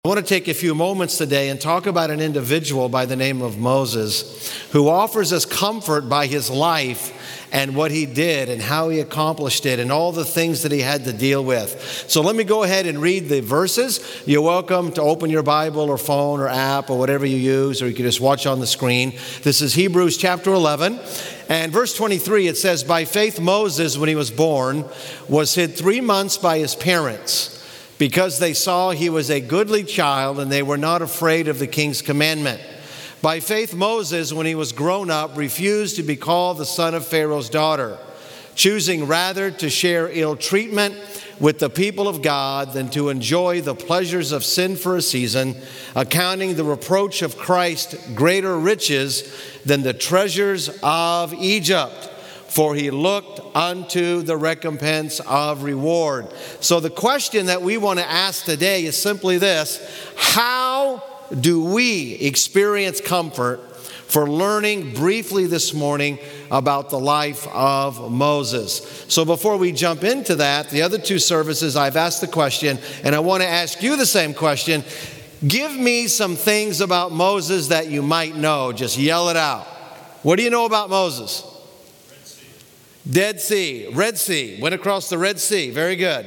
I want to take a few moments today and talk about an individual by the name of Moses who offers us comfort by his life and what he did and how he accomplished it and all the things that he had to deal with. So let me go ahead and read the verses. You're welcome to open your Bible or phone or app or whatever you use, or you can just watch on the screen. This is Hebrews chapter 11. And verse 23, it says, "By faith Moses, when he was born, was hid 3 months by his parents, because they saw he was a goodly child, and they were not afraid of the king's commandment. By faith Moses, when he was grown up, refused to be called the son of Pharaoh's daughter, choosing rather to share ill treatment with the people of God than to enjoy the pleasures of sin for a season, accounting the reproach of Christ greater riches than the treasures of Egypt. For he looked unto the recompense of reward." So the question that we want to ask today is simply this: how do we experience comfort for learning briefly this morning about the life of Moses? So before we jump into that, the other two services I've asked the question, and I want to ask you the same question. Give me some things about Moses that you might know. Just yell it out. What do you know about Moses? Dead Sea, Red Sea, went across the Red Sea. Very good.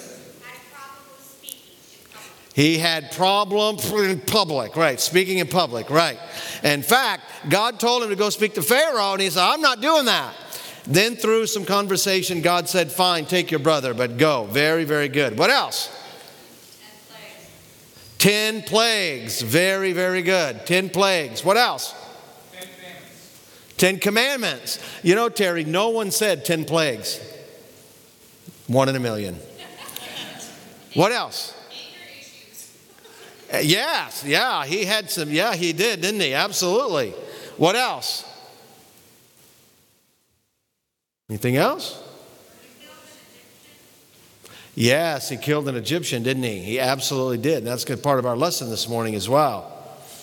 He had problems in public, right? Speaking in public, right? In fact, God told him to go speak to Pharaoh, and he said, "I'm not doing that." Then through some conversation, God said, "Fine, take your brother, but go." Very, very good. What else? 10 plagues. Very, very good. 10 plagues. What else? 10 commandments. You know, Terry, no one said 10 plagues. 1 in a million. What else? Yes, yeah, he had some, yeah, he did, didn't he? Absolutely. What else? Anything else? Yes, he killed an Egyptian, didn't he? He absolutely did. That's a good part of our lesson this morning as well.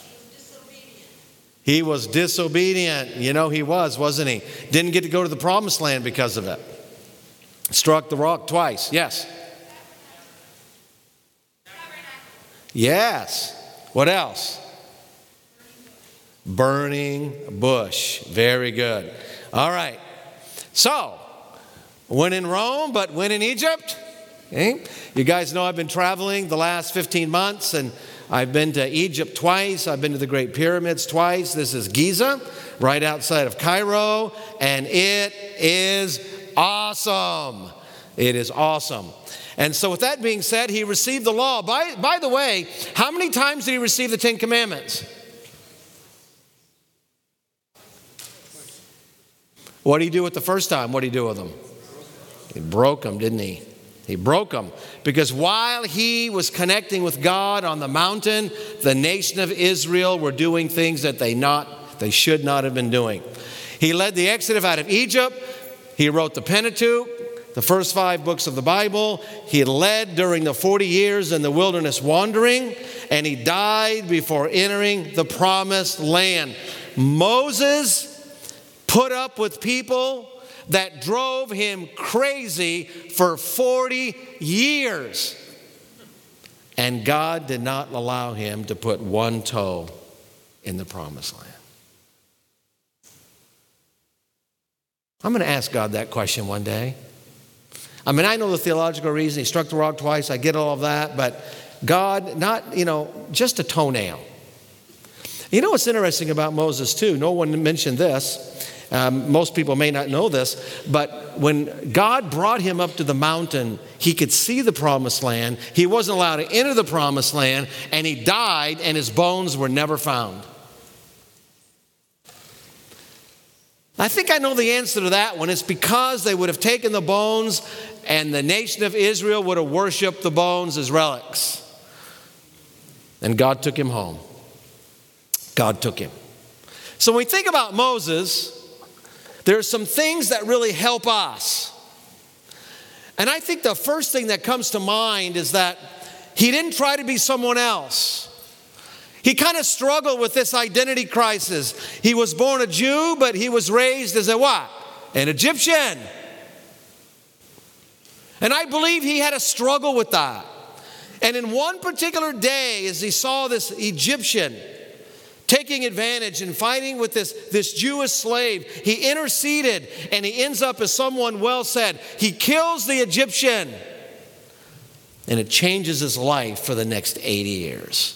He was disobedient. You know, he was, wasn't he? Didn't get to go to the promised land because of it. Struck the rock twice. Yes. Yes. What else? Burning bush. Very good. All right. So, when in Rome, but when in Egypt? Okay. You guys know I've been traveling the last 15 months, and I've been to Egypt twice. I've been to the Great Pyramids twice. This is Giza, right outside of Cairo, and it is awesome. It is awesome. And so with that being said, he received the law. By the way, how many times did he receive the 10 Commandments? What did he do with the first time? What did he do with them? He broke them, didn't he? He broke them because while he was connecting with God on the mountain, the nation of Israel were doing things that they should not have been doing. He led the exodus out of Egypt. He wrote the Pentateuch, the first 5 books of the Bible. He led during the 40 years in the wilderness wandering, and he died before entering the promised land. Moses put up with people that drove him crazy for 40 years. And God did not allow him to put one toe in the promised land. I'm going to ask God that question one day. I mean, I know the theological reason. He struck the rock twice. I get all of that. But God, not, just a toenail. You know what's interesting about Moses, too? No one mentioned this. Most people may not know this, but when God brought him up to the mountain, he could see the promised land. He wasn't allowed to enter the promised land, and he died, and his bones were never found. I think I know the answer to that one. It's because they would have taken the bones, and the nation of Israel would have worshiped the bones as relics. And God took him home. God took him. So when we think about Moses, there are some things that really help us. And I think the first thing that comes to mind is that he didn't try to be someone else. He kind of struggled with this identity crisis. He was born a Jew, but he was raised as a what? An Egyptian. And I believe he had a struggle with that. And in one particular day, as he saw this Egyptian taking advantage and fighting with this Jewish slave, he interceded, and he ends up, as someone well said, he kills the Egyptian. And it changes his life for the next 80 years.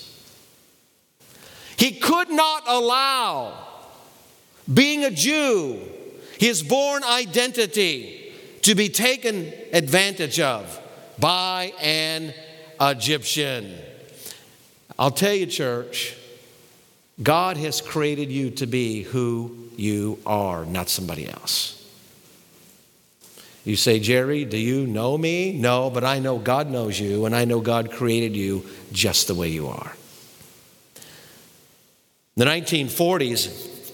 He could not allow being a Jew, his born identity, to be taken advantage of by an Egyptian. I'll tell you, church, God has created you to be who you are, not somebody else. You say, Jerry, do you know me? No, but I know God knows you, and I know God created you just the way you are. In the 1940s,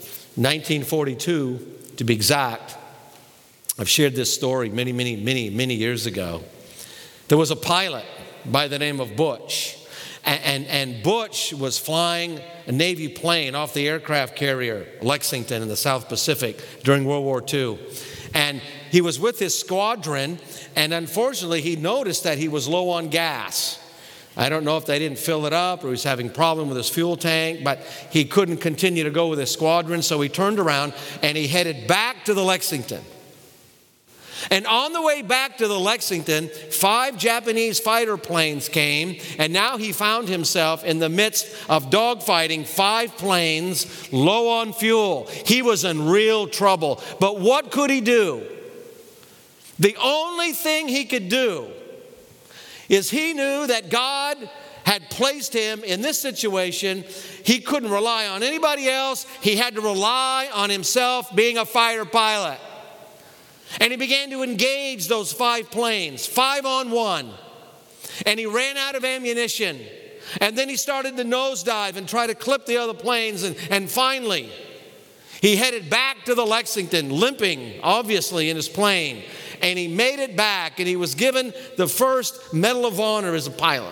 1942 to be exact, I've shared this story many years ago. There was a pilot by the name of Butch. And Butch was flying a Navy plane off the aircraft carrier Lexington in the South Pacific during World War II. And he was with his squadron, and unfortunately he noticed that he was low on gas. I don't know if they didn't fill it up or he was having a problem with his fuel tank, but he couldn't continue to go with his squadron, so he turned around and he headed back to the Lexington. And on the way back to the Lexington, 5 Japanese fighter planes came, and now he found himself in the midst of dogfighting 5 planes low on fuel. He was in real trouble. But what could he do? The only thing he could do is he knew that God had placed him in this situation. He couldn't rely on anybody else. He had to rely on himself, being a fighter pilot. And he began to engage those 5 planes, 5 on 1. And he ran out of ammunition. And then he started to nosedive and try to clip the other planes. And finally, he headed back to the Lexington, limping, obviously, in his plane. And he made it back, and he was given the first Medal of Honor as a pilot.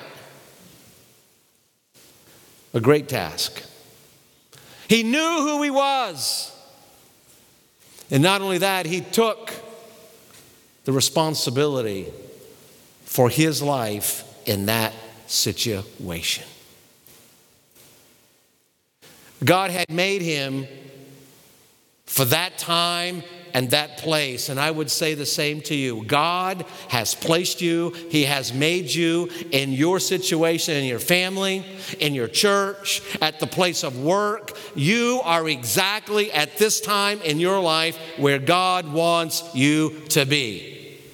A great task. He knew who he was. And not only that, he took the responsibility for his life in that situation. God had made him for that time and that place. And I would say the same to you. God has placed you. He has made you in your situation, in your family, in your church, at the place of work. You are exactly at this time in your life where God wants you to be.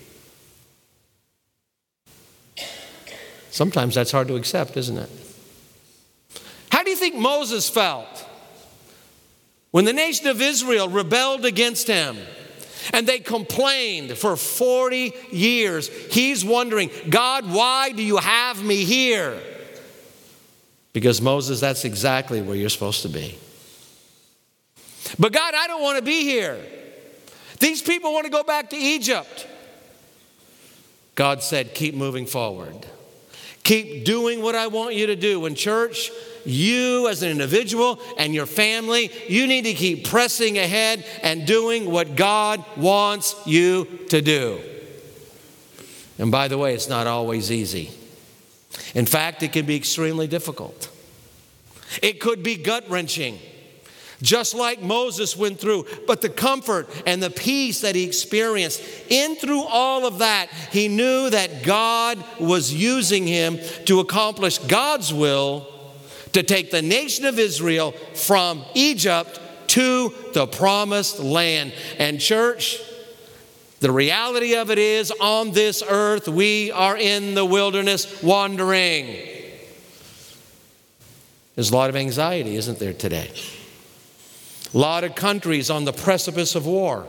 Sometimes that's hard to accept, isn't it? How do you think Moses felt when the nation of Israel rebelled against him and they complained for 40 years? He's wondering, God, why do you have me here? Because Moses, that's exactly where you're supposed to be. But God, I don't want to be here. These people want to go back to Egypt. God said, keep moving forward. Keep doing what I want you to do. In church, you as an individual and your family, you need to keep pressing ahead and doing what God wants you to do. And by the way, it's not always easy. In fact, it can be extremely difficult. It could be gut-wrenching, just like Moses went through. But the comfort and the peace that he experienced in through all of that, he knew that God was using him to accomplish God's will to take the nation of Israel from Egypt to the promised land. And church, the reality of it is, on this earth, we are in the wilderness wandering. There's a lot of anxiety, isn't there, today? A lot of countries on the precipice of war.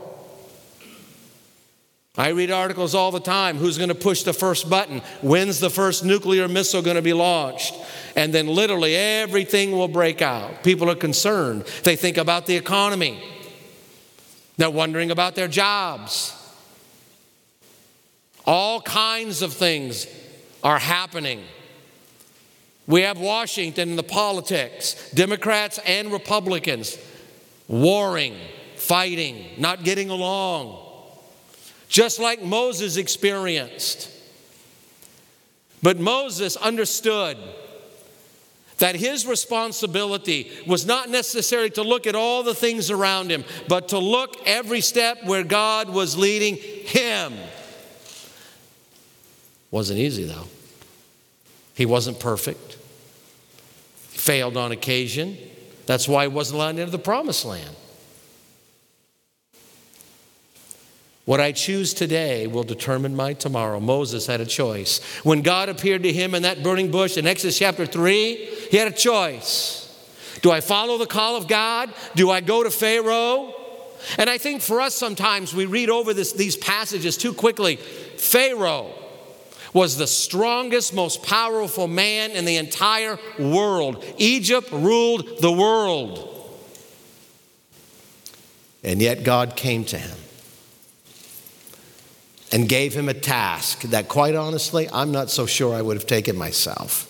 I read articles all the time. Who's going to push the first button? When's the first nuclear missile going to be launched? And then literally everything will break out. People are concerned. They think about the economy. They're wondering about their jobs. All kinds of things are happening. We have Washington and the politics, Democrats and Republicans, warring, fighting, not getting along, just like Moses experienced. But Moses understood that his responsibility was not necessarily to look at all the things around him, but to look every step where God was leading him. Wasn't easy, though. He wasn't perfect. He failed on occasion. That's why he wasn't allowed into the promised land. What I choose today will determine my tomorrow. Moses had a choice. When God appeared to him in that burning bush in Exodus chapter 3, he had a choice. Do I follow the call of God? Do I go to Pharaoh? And I think for us sometimes we read over these passages too quickly. Pharaoh was the strongest, most powerful man in the entire world. Egypt ruled the world. And yet God came to him and gave him a task that, quite honestly, I'm not so sure I would have taken myself.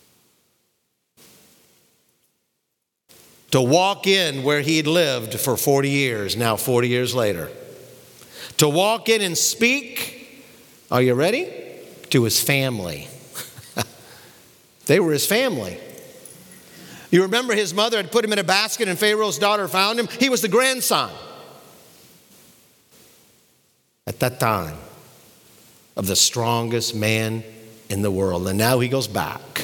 To walk in where he'd lived for 40 years, now 40 years later. To walk in and speak, are you ready? To his family. They were his family. You remember his mother had put him in a basket and Pharaoh's daughter found him? He was the grandson. At that time, of the strongest man in the world. And now he goes back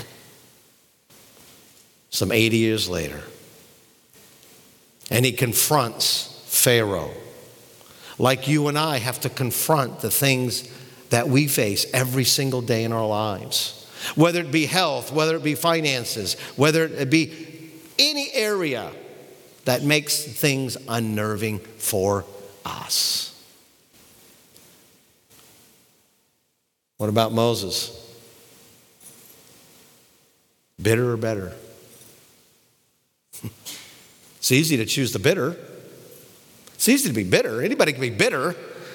some 80 years later. And he confronts Pharaoh. Like you and I have to confront the things that we face every single day in our lives. Whether it be health, whether it be finances, whether it be any area that makes things unnerving for us. What about Moses? Bitter or better? It's easy to choose the bitter. It's easy to be bitter. Anybody can be bitter.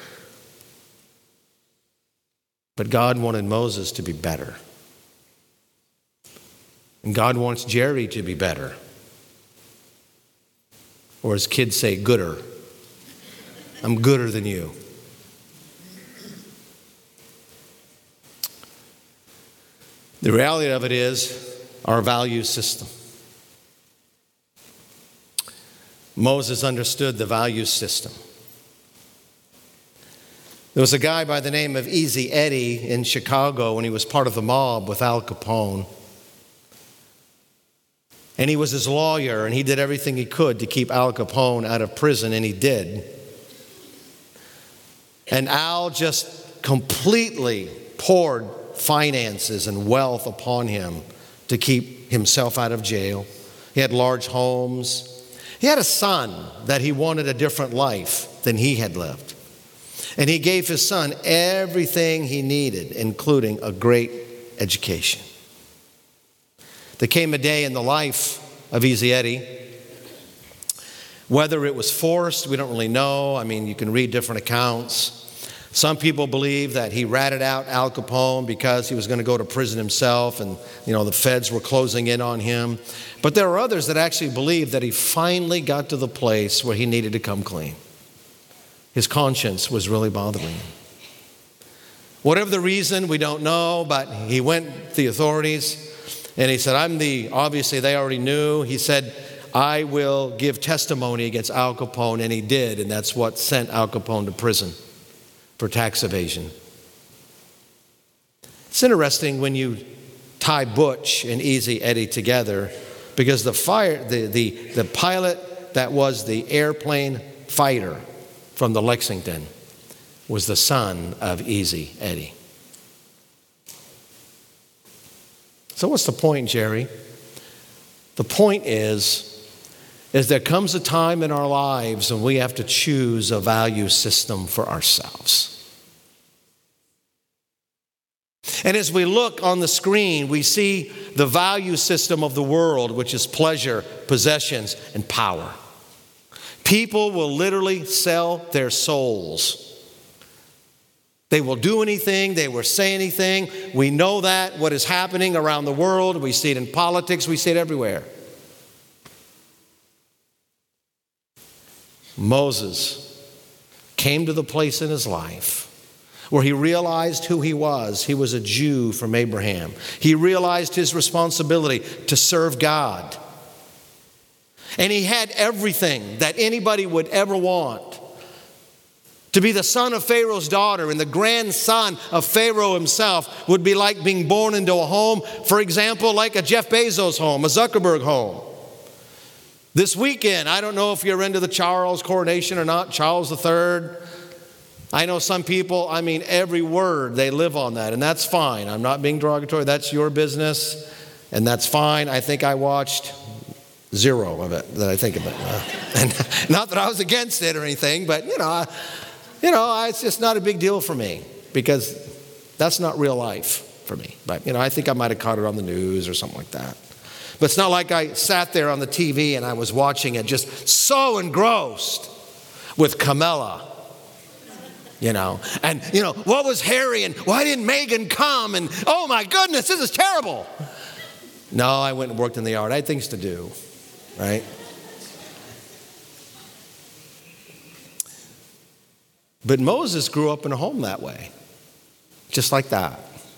But God wanted Moses to be better. And God wants Jerry to be better. Or as kids say, gooder. I'm gooder than you. The reality of it is our value system. Moses understood the value system. There was a guy by the name of Easy Eddie in Chicago when he was part of the mob with Al Capone. And he was his lawyer, and he did everything he could to keep Al Capone out of prison, and he did. And Al just completely poured finances and wealth upon him to keep himself out of jail. He had large homes. He had a son that he wanted a different life than he had lived. And he gave his son everything he needed, including a great education. There came a day in the life of Easy Eddie, whether it was forced, we don't really know. I mean, you can read different accounts. Some people believe that he ratted out Al Capone because he was going to go to prison himself and, the feds were closing in on him. But there are others that actually believe that he finally got to the place where he needed to come clean. His conscience was really bothering him. Whatever the reason, we don't know, but he went to the authorities and he said, obviously they already knew. He said, I will give testimony against Al Capone, and he did, and that's what sent Al Capone to prison for tax evasion. It's interesting when you tie Butch and Easy Eddie together, because the pilot that was the airplane fighter from the Lexington was the son of Easy Eddie. So what's the point, Jerry? The point is there comes a time in our lives when we have to choose a value system for ourselves. And as we look on the screen, we see the value system of the world, which is pleasure, possessions, and power. People will literally sell their souls. They will do anything, they will say anything. We know that, what is happening around the world. We see it in politics, we see it everywhere. Moses came to the place in his life where he realized who he was. He was a Jew from Abraham. He realized his responsibility to serve God. And he had everything that anybody would ever want. To be the son of Pharaoh's daughter and the grandson of Pharaoh himself would be like being born into a home, for example, like a Jeff Bezos home, a Zuckerberg home. This weekend, I don't know if you're into the Charles coronation or not, Charles III. I know some people, every word, they live on that, and that's fine. I'm not being derogatory. That's your business, and that's fine. I think I watched 0 of it that I think of it. And not that I was against it or anything, but, it's just not a big deal for me because that's not real life for me. But, I think I might have caught it on the news or something like that. But it's not like I sat there on the TV and I was watching it just so engrossed with Camilla, And, what was Harry and why didn't Meghan come? And, oh my goodness, this is terrible. No, I went and worked in the yard. I had things to do, right? But Moses grew up in a home that way, just like that.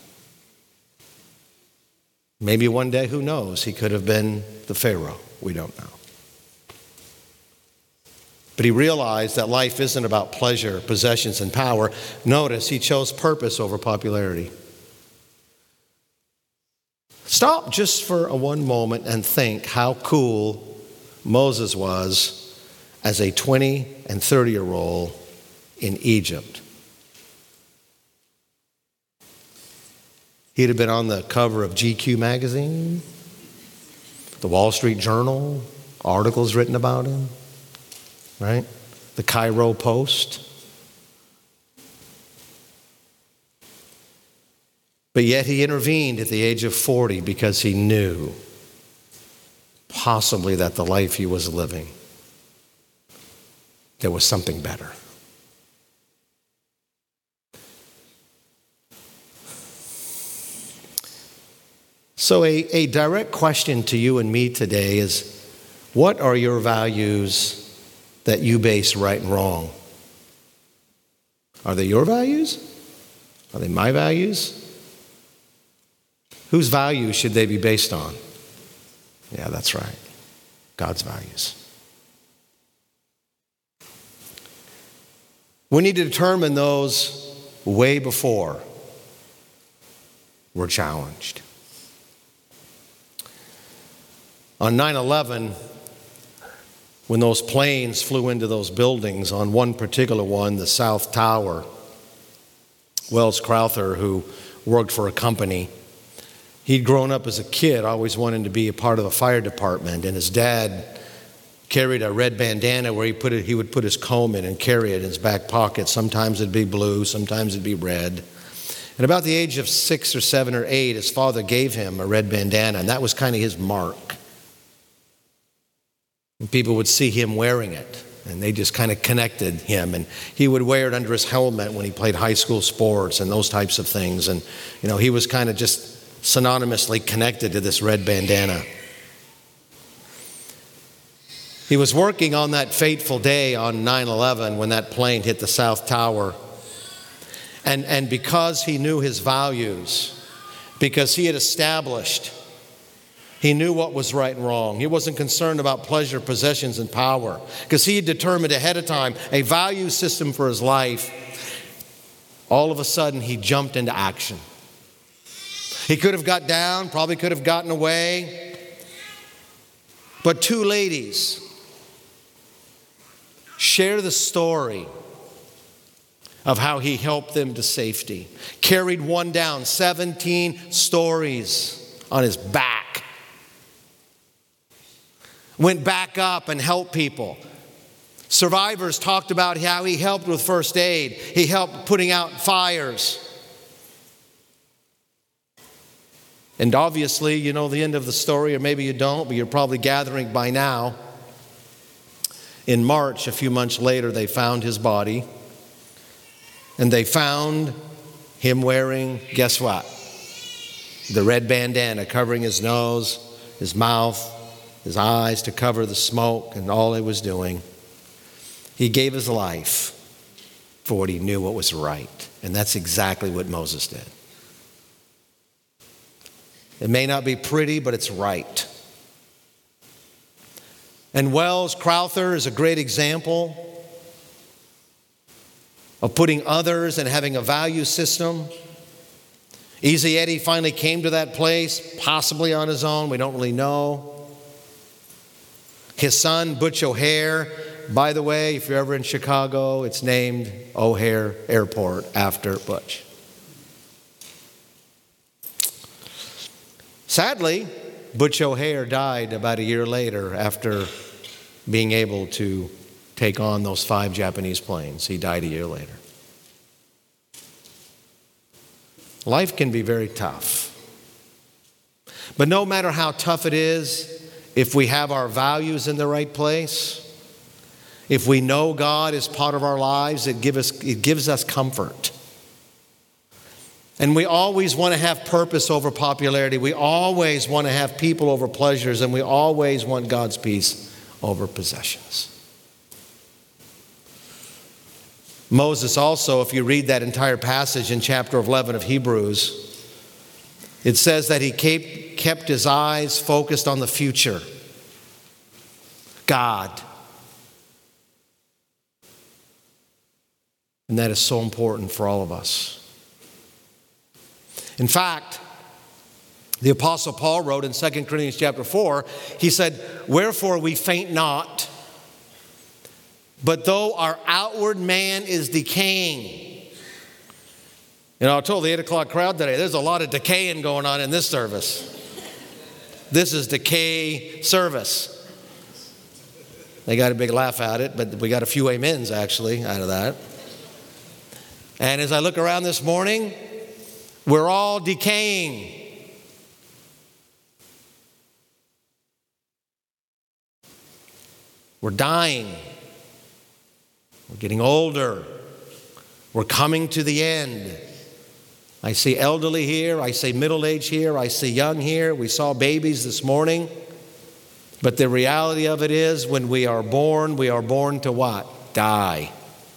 Maybe one day, who knows, he could have been the Pharaoh. We don't know. But he realized that life isn't about pleasure, possessions, and power. Notice he chose purpose over popularity. Stop just for one moment and think how cool Moses was as a 20 and 30-year-old in Egypt. He'd have been on the cover of GQ magazine, the Wall Street Journal, articles written about him, right? The Cairo Post. But yet he intervened at the age of 40 because he knew possibly that the life he was living, there was something better. So a direct question to you and me today is, what are your values that you base right and wrong? Are they your values? Are they my values? Whose values should they be based on? Yeah, that's right. God's values. We need to determine those way before we're challenged. On 9/11, when those planes flew into those buildings, on one particular one, the South Tower, Wells Crowther, who worked for a company, he'd grown up as a kid, always wanting to be a part of the fire department, and his dad carried a red bandana where he would put his comb in and carry it in his back pocket. Sometimes it'd be blue, sometimes it'd be red. And about the age of 6 or 7 or 8, his father gave him a red bandana, and that was kind of his mark. And people would see him wearing it, and they just kind of connected him. And he would wear it under his helmet when he played high school sports and those types of things. And, he was kind of just synonymously connected to this red bandana. He was working on that fateful day on 9/11 when that plane hit the South Tower. And because he knew his values, because he had established, he knew what was right and wrong. He wasn't concerned about pleasure, possessions, and power, because he had determined ahead of time a value system for his life. All of a sudden, he jumped into action. He could have got down, probably could have gotten away. But 2 ladies share the story of how he helped them to safety. Carried one down, 17 stories on his back. Went back up and helped people. Survivors talked about how he helped with first aid. He helped putting out fires. And obviously, you know the end of the story, or maybe you don't, but you're probably gathering by now. In March, a few months later, they found his body. And they found him wearing, guess what? The red bandana covering his nose, his mouth, his eyes to cover the smoke and all he was doing. He gave his life for what he knew what was right. And that's exactly what Moses did. It may not be pretty, but it's right. And Wells Crowther is a great example of putting others and having a value system. Easy Eddie finally came to that place, possibly on his own. We don't really know. His son, Butch O'Hare, by the way, if you're ever in Chicago, it's named O'Hare Airport after Butch. Sadly, Butch O'Hare died about a year later after being able to take on those 5 Japanese planes. He died a year later. Life can be very tough. But no matter how tough it is, if we have our values in the right place, if we know God is part of our lives, it gives us comfort. And we always want to have purpose over popularity. We always want to have people over pleasures, and we always want God's peace over possessions. Moses also, if you read that entire passage in chapter 11 of Hebrews, it says that he kept his eyes focused on the future. God. And that is so important for all of us. In fact, the Apostle Paul wrote in 2 Corinthians chapter 4, he said, "Wherefore we faint not, but though our outward man is decaying." You know, I told the 8 o'clock crowd today, there's a lot of decaying going on in this service. This is decay service. They got a big laugh at it, but we got a few amens actually out of that. And as I look around this morning, we're all decaying. We're dying. We're getting older. We're coming to the end. I see elderly here. I see middle age here. I see young here. We saw babies this morning. But the reality of it is, when we are born to what? Die.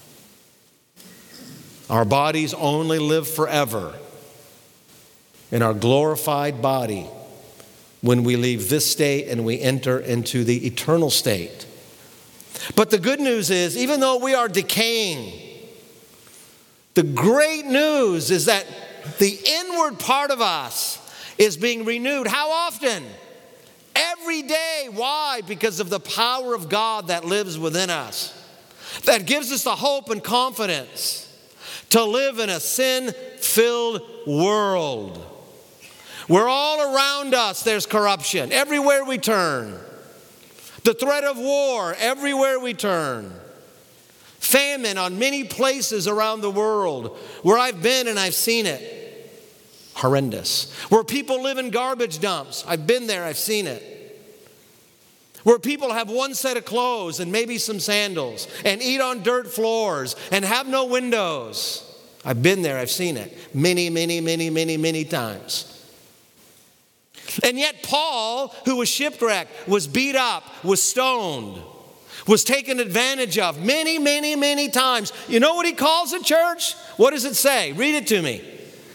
Our bodies only live forever in our glorified body when we leave this state and we enter into the eternal state. But the good news is, even though we are decaying, the great news is that the inward part of us is being renewed. How often? Every day. Why? Because of the power of God that lives within us. That gives us the hope and confidence to live in a sin-filled world. Where all around us there's corruption. Everywhere we turn. The threat of war everywhere we turn. Famine on many places around the world. Where I've been and I've seen it. Horrendous. Where people live in garbage dumps. I've been there, I've seen it. Where people have one set of clothes and maybe some sandals and eat on dirt floors and have no windows. I've been there, I've seen it many times. And yet Paul, who was shipwrecked, was beat up, was stoned, was taken advantage of many times. You know what he calls it, church? What does it say? Read it to me.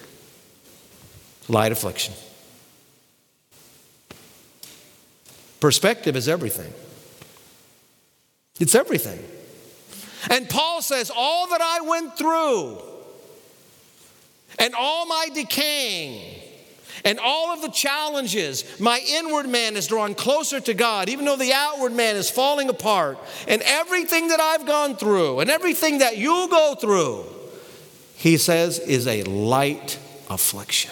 Light affliction. Perspective is everything. It's everything. And Paul says, all that I went through and all my decaying and all of the challenges, my inward man is drawn closer to God, even though the outward man is falling apart. And everything that I've gone through and everything that you'll go through, he says, is a light affliction.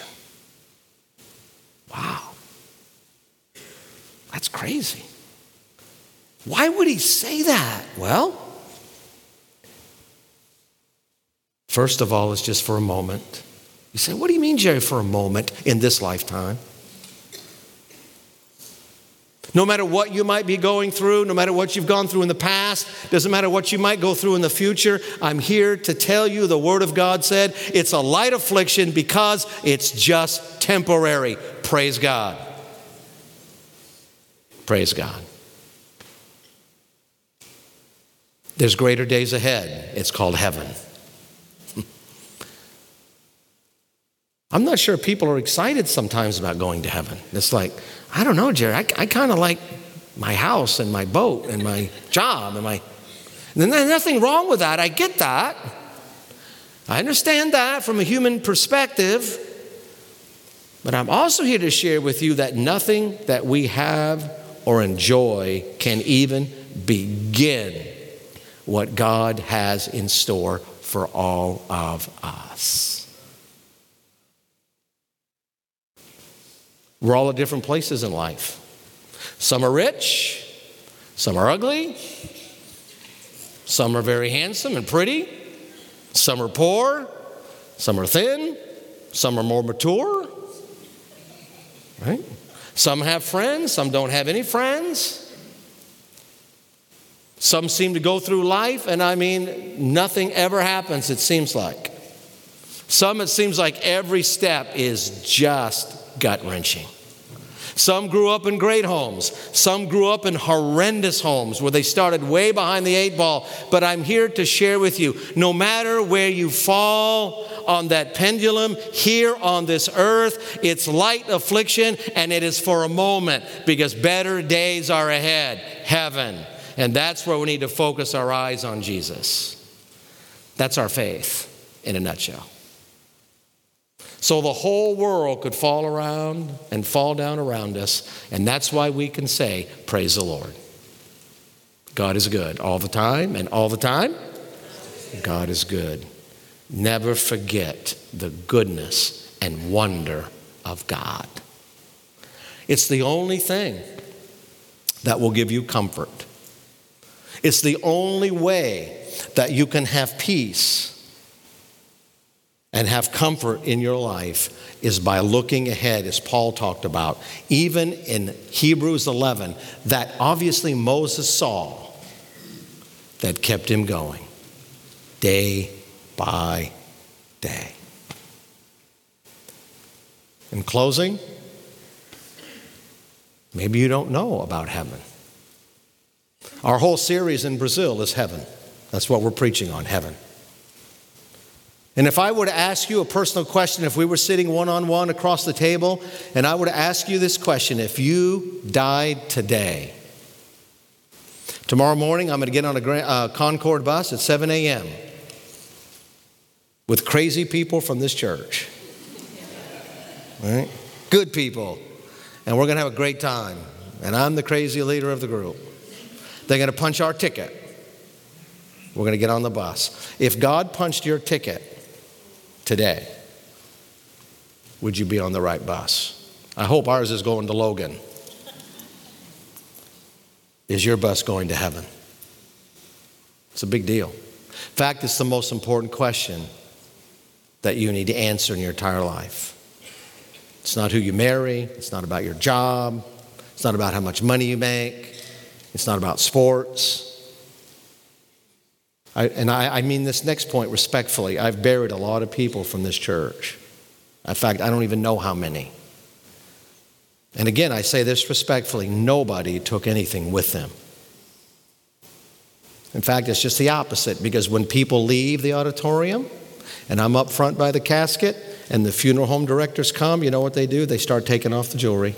Wow. That's crazy. Why would he say that? Well, first of all, it's just for a moment. You say, what do you mean, Jerry, for a moment in this lifetime? No matter what you might be going through, no matter what you've gone through in the past, doesn't matter what you might go through in the future, I'm here to tell you the Word of God said it's a light affliction because it's just temporary. Praise God. Praise God. There's greater days ahead. It's called heaven. I'm not sure people are excited sometimes about going to heaven. It's like, I don't know, Jerry, I kind of like my house and my boat and my job and there's nothing wrong with that. I get that. I understand that from a human perspective. But I'm also here to share with you that nothing that we have or enjoy can even begin what God has in store for all of us. We're all at different places in life. Some are rich, some are ugly, some are very handsome and pretty, some are poor, some are thin, some are more mature, right? Some have friends, some don't have any friends. Some seem to go through life, and nothing ever happens, it seems like. Some, it seems like every step is just gut-wrenching. Some grew up in great homes. Some grew up in horrendous homes where they started way behind the 8 ball. But I'm here to share with you, no matter where you fall on that pendulum here on this earth, it's light affliction, and it is for a moment, because better days are ahead. Heaven. And that's where we need to focus our eyes on Jesus. That's our faith in a nutshell. So the whole world could fall around and fall down around us, and that's why we can say, praise the Lord. God is good all the time, and all the time, God is good. Never forget the goodness and wonder of God. It's the only thing that will give you comfort. It's the only way that you can have peace and have comfort in your life is by looking ahead, as Paul talked about. Even in Hebrews 11, that obviously Moses saw that kept him going day by day. In closing, maybe you don't know about heaven. Our whole series in Brazil is heaven. That's what we're preaching on, heaven. And if I were to ask you a personal question, if we were sitting one-on-one across the table, and I were to ask you this question, if you died today, tomorrow morning I'm going to get on a Concord bus at 7 a.m. with crazy people from this church. All right? Good people. And we're going to have a great time. And I'm the crazy leader of the group. They're going to punch our ticket. We're going to get on the bus. If God punched your ticket today, would you be on the right bus? I hope ours is going to Logan. Is your bus going to heaven? It's a big deal. In fact, it's the most important question that you need to answer in your entire life. It's not who you marry. It's not about your job. It's not about how much money you make. It's not about sports. I mean this next point respectfully. I've buried a lot of people from this church. In fact, I don't even know how many. And again, I say this respectfully. Nobody took anything with them. In fact, it's just the opposite, because when people leave the auditorium and I'm up front by the casket and the funeral home directors come, you know what they do? They start taking off the jewelry.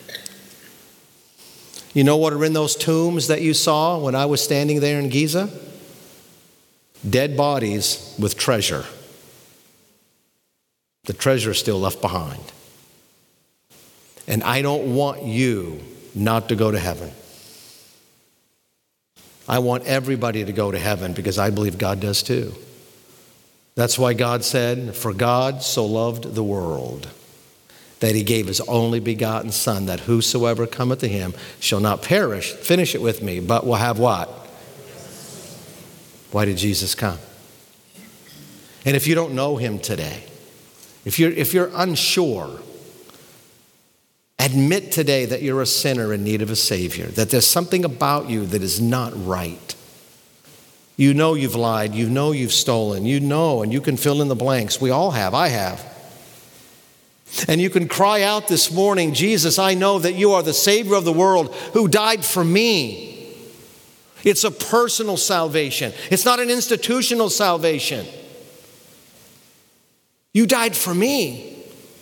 You know what are in those tombs that you saw when I was standing there in Giza? Dead bodies with treasure. The treasure is still left behind. And I don't want you not to go to heaven. I want everybody to go to heaven, because I believe God does too. That's why God said, for God so loved the world that he gave his only begotten Son, that whosoever cometh to him shall not perish, finish it with me, but will have what? Why did Jesus come? And if you don't know him today, if you're unsure, admit today that you're a sinner in need of a Savior, that there's something about you that is not right. You know you've lied, you know you've stolen, you know, and you can fill in the blanks. We all have, I have. And you can cry out this morning, Jesus, I know that you are the Savior of the world who died for me. It's a personal salvation. It's not an institutional salvation. You died for me.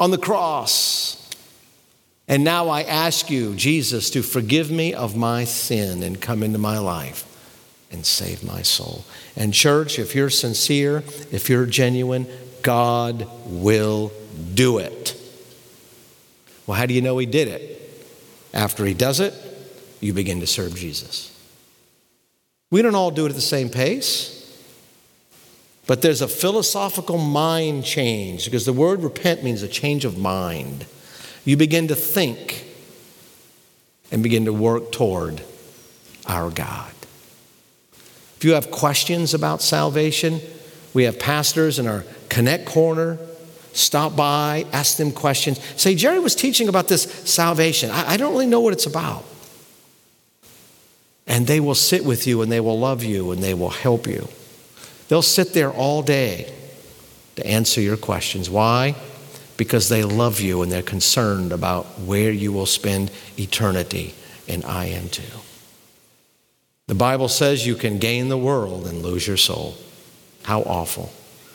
on the cross. And now I ask you, Jesus, to forgive me of my sin and come into my life and save my soul. And church, if you're sincere, if you're genuine, God will do it. Well, how do you know he did it? After he does it, you begin to serve Jesus. We don't all do it at the same pace, but there's a philosophical mind change, because the word repent means a change of mind. You begin to think and begin to work toward our God. If you have questions about salvation, we have pastors in our Connect Corner. Stop by, ask them questions. Say, Jerry was teaching about this salvation. I don't really know what it's about. And they will sit with you and they will love you and they will help you. They'll sit there all day to answer your questions. Why? Because they love you and they're concerned about where you will spend eternity, and I am too. The Bible says you can gain the world and lose your soul. How awful.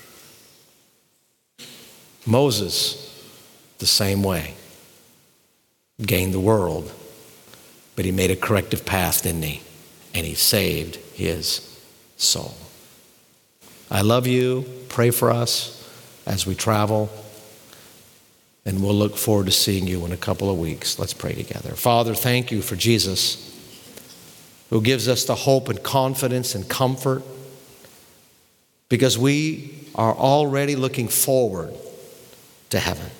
Moses, the same way. Gained the world, but he made a corrective path, didn't he? And he saved his soul. I love you. Pray for us as we travel. And we'll look forward to seeing you in a couple of weeks. Let's pray together. Father, thank you for Jesus, who gives us the hope and confidence and comfort, because we are already looking forward to heaven.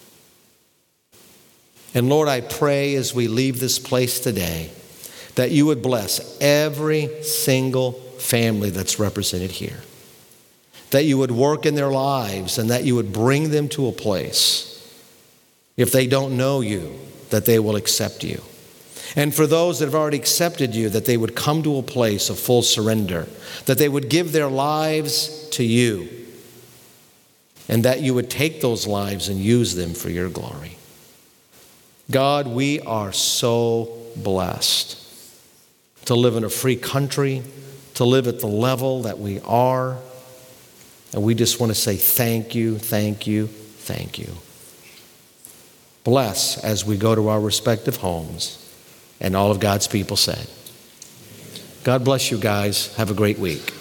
And Lord, I pray as we leave this place today that you would bless every single family that's represented here, that you would work in their lives and that you would bring them to a place, if they don't know you, that they will accept you. And for those that have already accepted you, that they would come to a place of full surrender, that they would give their lives to you, and that you would take those lives and use them for your glory. God, we are so blessed to live in a free country, to live at the level that we are. And we just want to say thank you, thank you, thank you. Bless as we go to our respective homes. And all of God's people said. God bless you guys. Have a great week.